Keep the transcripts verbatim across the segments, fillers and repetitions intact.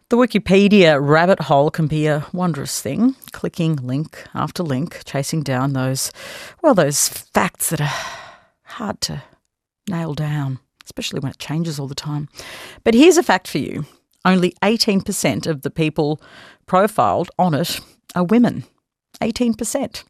The Wikipedia rabbit hole can be a wondrous thing, clicking link after link, chasing down those, well, those facts that are hard to nail down, especially when it changes all the time. But here's a fact for you. Only eighteen percent of the people profiled on it are women. eighteen percent.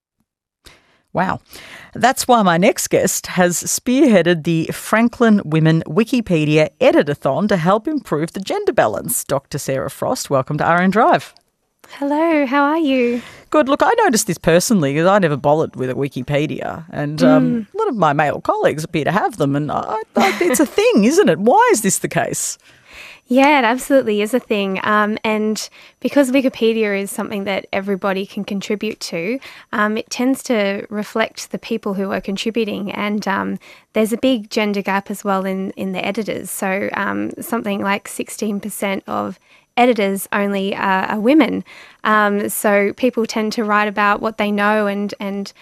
Wow. That's why my next guest has spearheaded the Franklin Women Wikipedia Editathon to help improve the gender balance. Doctor Sarah Frost, welcome to R N Drive. Hello, how are you? Good. Look, I noticed this personally because I never bothered with a Wikipedia, and um, mm. a lot of my male colleagues appear to have them, and I, I, it's a thing, isn't it? Why is this the case? Yeah, it absolutely is a thing. Um, and because Wikipedia is something that everybody can contribute to, um, it tends to reflect the people who are contributing. And um, there's a big gender gap as well in, in the editors. So um, something like sixteen percent of editors only are, are women. Um, so people tend to write about what they know and, and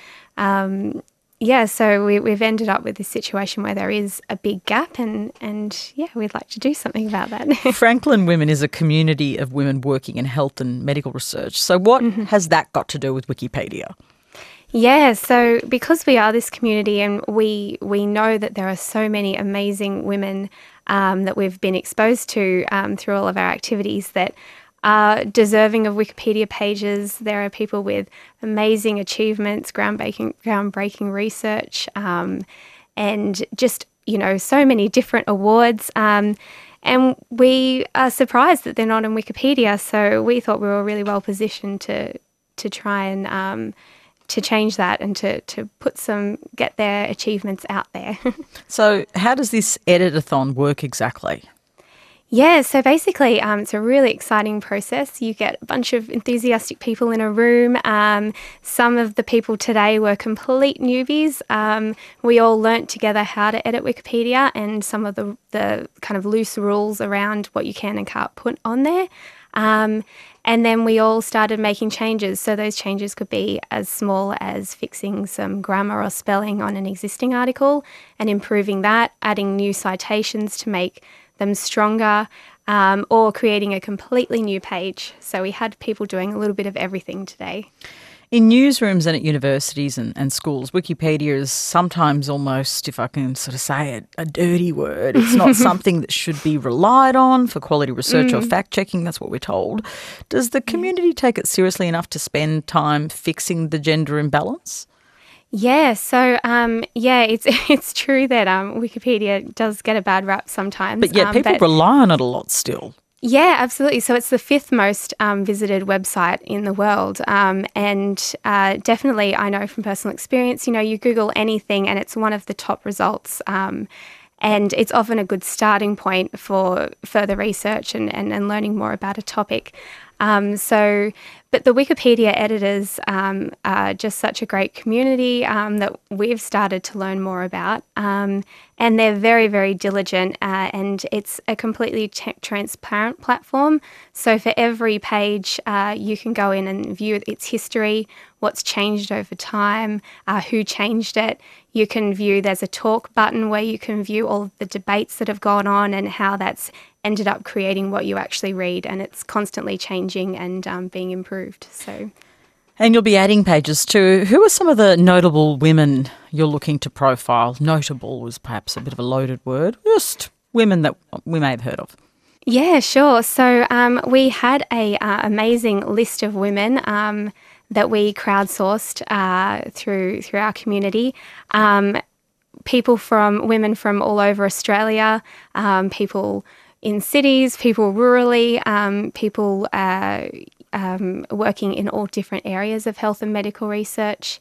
um, yeah, so we, we've ended up with this situation where there is a big gap and, and yeah, we'd like to do something about that. Franklin Women is a community of women working in health and medical research. So what mm-hmm. has that got to do with Wikipedia? Yeah, so because we are this community and we we know that there are so many amazing women um, that we've been exposed to um, through all of our activities that are deserving of Wikipedia pages. There are people with amazing achievements, groundbreaking, groundbreaking research, um, and just, you know, so many different awards. Um, and we are surprised that they're not in Wikipedia. So we thought we were really well positioned to to try and um, to change that and to to put some get their achievements out there. So how does this editathon work exactly? Yeah, so basically um, it's a really exciting process. You get a bunch of enthusiastic people in a room. Um, some of the people today were complete newbies. Um, we all learnt together how to edit Wikipedia and some of the, the kind of loose rules around what you can and can't put on there. Um, and then we all started making changes. So those changes could be as small as fixing some grammar or spelling on an existing article and improving that, adding new citations to make them stronger, um, or creating a completely new page. So we had people doing a little bit of everything today. In newsrooms and at universities and, and schools, Wikipedia is sometimes almost, if I can sort of say it, a dirty word. It's not something that should be relied on for quality research mm. or fact-checking. That's what we're told. Does the community take it seriously enough to spend time fixing the gender imbalance? Yeah, so um, yeah, it's it's true that um, Wikipedia does get a bad rap sometimes. But yet um, people but rely on it a lot still. Yeah, absolutely. So it's the fifth most um, visited website in the world. Um, and uh, definitely I know from personal experience, you know, you Google anything and it's one of the top results. Um, and it's often a good starting point for further research and, and, and learning more about a topic. Um, so, but the Wikipedia editors um, are just such a great community um, that we've started to learn more about. Um, and they're very, very diligent uh, and it's a completely t- transparent platform. So for every page, uh, you can go in and view its history, what's changed over time, uh, who changed it. You can view, there's a talk button where you can view all of the debates that have gone on and how that's ended up creating what you actually read, and it's constantly changing and um, being improved. So, and you'll be adding pages too. Who are some of the notable women you're looking to profile? Notable was perhaps a bit of a loaded word. Just women that we may have heard of. Yeah, sure. So um, we had a uh, amazing list of women um, that we crowdsourced uh, through through our community. Um, people from women from all over Australia, um, people in cities, people rurally, um, people uh, um, working in all different areas of health and medical research.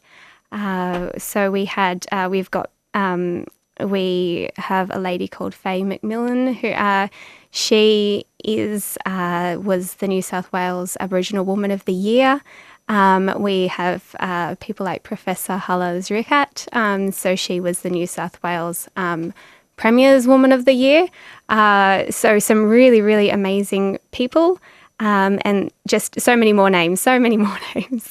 Uh, so we had, uh, we've got, um, we have a lady called Faye McMillan who, uh, she is, uh, was the New South Wales Aboriginal Woman of the Year. Um, we have uh, people like Professor Hala Zrikat. Um, so she was the New South Wales um, Premier's Woman of the Year. Uh, so some really, really amazing people um, and just so many more names, so many more names.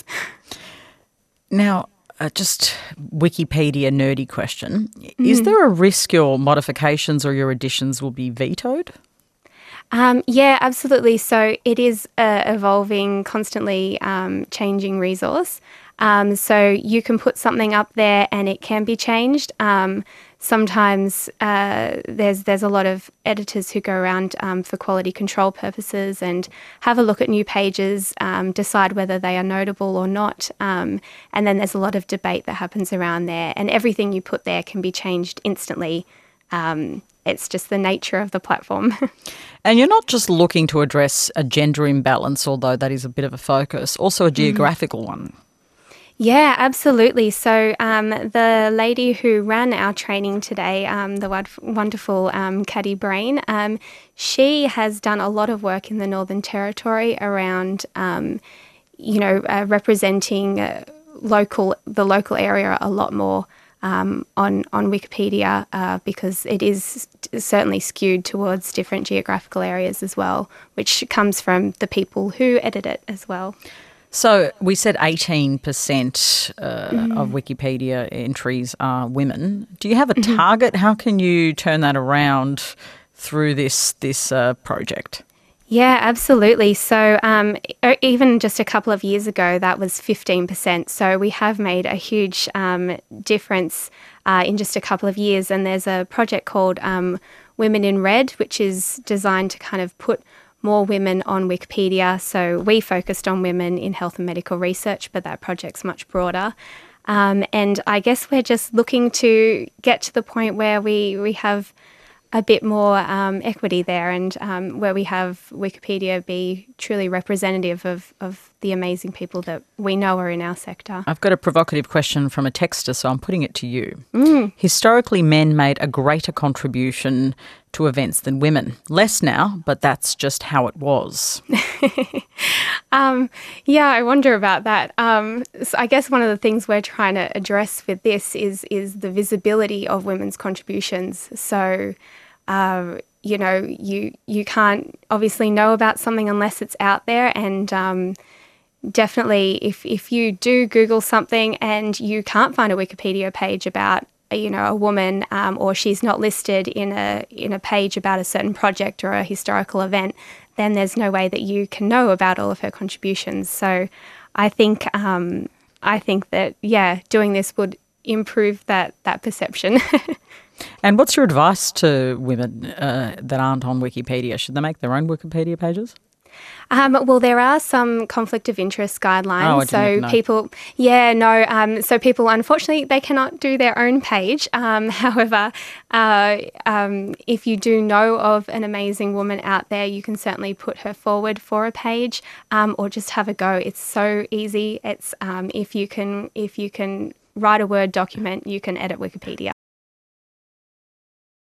Now, uh, just Wikipedia nerdy question. Mm. Is there a risk your modifications or your additions will be vetoed? Um, yeah, absolutely. So it is a evolving, constantly um, changing resource. Um, so you can put something up there and it can be changed. Um, sometimes uh, there's there's a lot of editors who go around um, for quality control purposes and have a look at new pages, um, decide whether they are notable or not. Um, and then there's a lot of debate that happens around there. And everything you put there can be changed instantly. Um, it's just the nature of the platform. And you're not just looking to address a gender imbalance, although that is a bit of a focus, also a geographical mm. one. Yeah, absolutely. So um, the lady who ran our training today, um, the wonderful um, Caddy Brain, um, she has done a lot of work in the Northern Territory around, um, you know, uh, representing uh, local the local area a lot more um, on on Wikipedia uh, because it is certainly skewed towards different geographical areas as well, which comes from the people who edit it as well. So we said eighteen percent uh, mm. of Wikipedia entries are women. Do you have a target? Mm-hmm. How can you turn that around through this this uh, project? Yeah, absolutely. So um, even just a couple of years ago, that was fifteen percent. So we have made a huge um, difference uh, in just a couple of years. And there's a project called um, Women in Red, which is designed to kind of put more women on Wikipedia. So we focused on women in health and medical research, but that project's much broader. Um, and I guess we're just looking to get to the point where we, we have a bit more um, equity there and um, where we have Wikipedia be truly representative of, of the amazing people that we know are in our sector. I've got a provocative question from a texter, so I'm putting it to you. Mm. Historically, men made a greater contribution to events than women. Less now, but that's just how it was. um, yeah, I wonder about that. Um, so I guess one of the things we're trying to address with this is is the visibility of women's contributions. So, uh, you know, you you can't obviously know about something unless it's out there. And um, definitely, if if you do Google something and you can't find a Wikipedia page about, you know, a woman, um, or she's not listed in a in a page about a certain project or a historical event, then there's no way that you can know about all of her contributions. So, I think um, I think that yeah, doing this would improve that that perception. And what's your advice to women uh, that aren't on Wikipedia? Should they make their own Wikipedia pages? Um, well, there are some conflict of interest guidelines. Oh, I so didn't know. people, yeah, no. Um, so people, unfortunately, they cannot do their own page. Um, however, uh, um, if you do know of an amazing woman out there, you can certainly put her forward for a page, um, or just have a go. It's so easy. It's um, if you can, if you can write a Word document, you can edit Wikipedia.